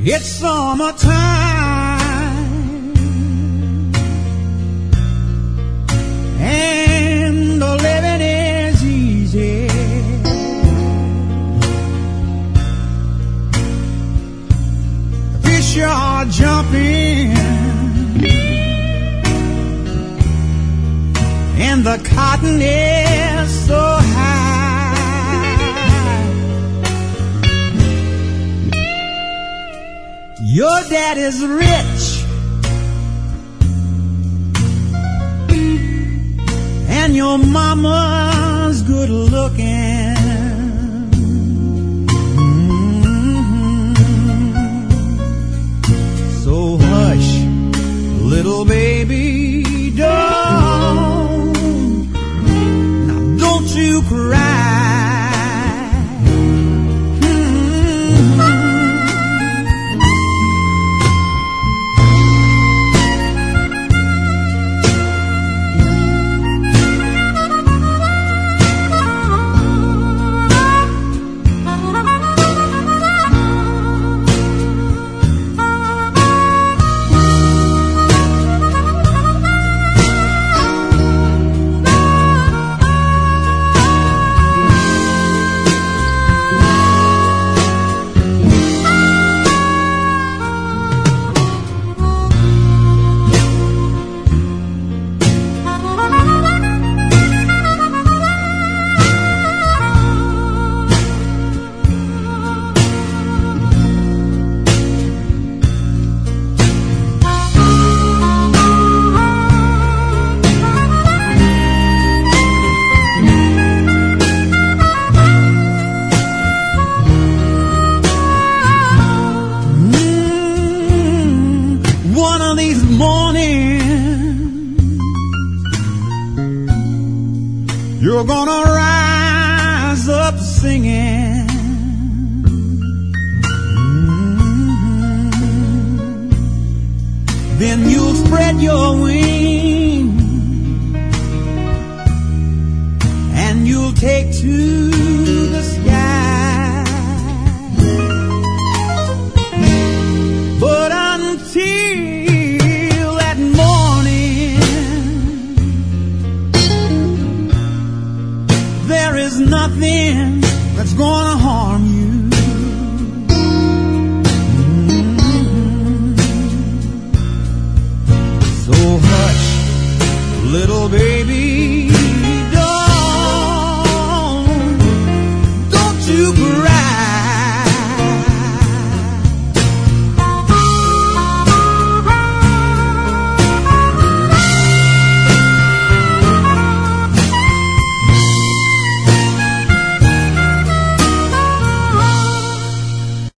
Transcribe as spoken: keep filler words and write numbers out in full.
It's summertime, and the living is easy. Fish are jumping, and the cotton is so high. Your dad is rich, and your mama's good looking. Mm-hmm. So hush, little baby, don't, now don't you cry. You're gonna rise up singing. Mm-hmm. Then you'll spread your wings and you'll take to